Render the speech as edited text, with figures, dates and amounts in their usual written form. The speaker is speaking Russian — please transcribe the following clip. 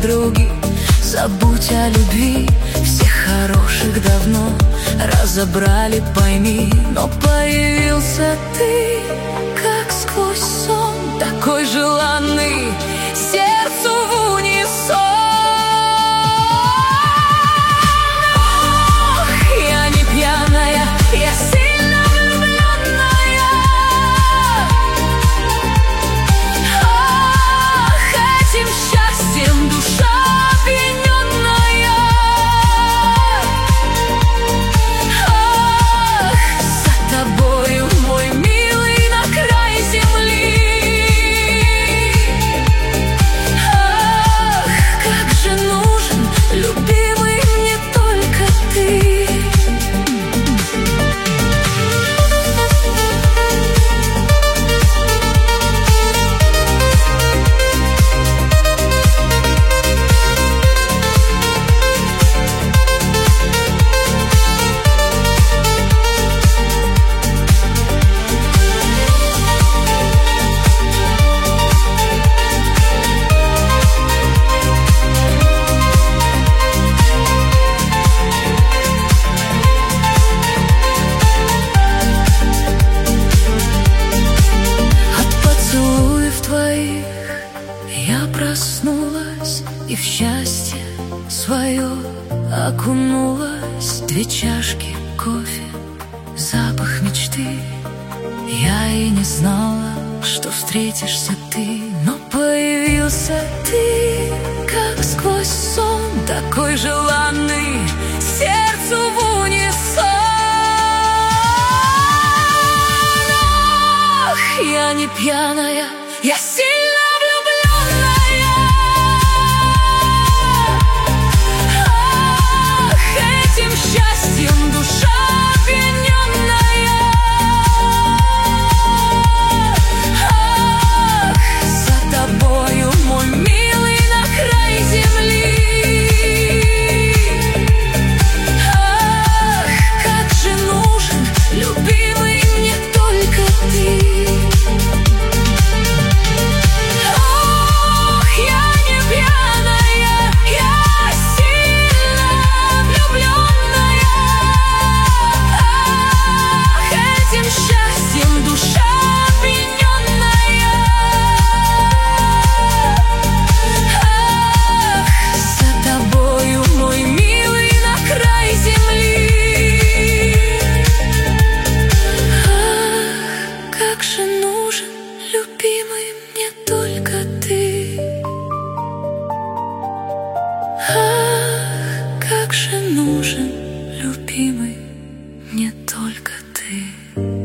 подруги. Забудь о любви, всех хороших давно разобрали, пойми. Но появился ты, как сквозь сон, такой желанный, сердцу в унисон. Ох, я не пьяная, я сильно влюбленная. Ах, этим счастьем душа опьяненная. Ах, за тобою, мой милый, на край земли. Ах, как же нужен, любимый, мне только ты. Я проснулась и в счастье свое окунулась. 2 чашки кофе, запах мечты. Я и не знала, что встретишься ты, но появился ты, как сквозь сон, такой желанный, сердцу в унисон. Ох, я не пьяная, я сильно влюбленная. Ах, этим счастьем душа опьяненная. Ах, за тобою, мой милый, на край земли. Ах, как же нужен, любимый, мне только ты. Как же нужен, любимый, мне только ты. Ах, как же нужен, любимый, мне только ты.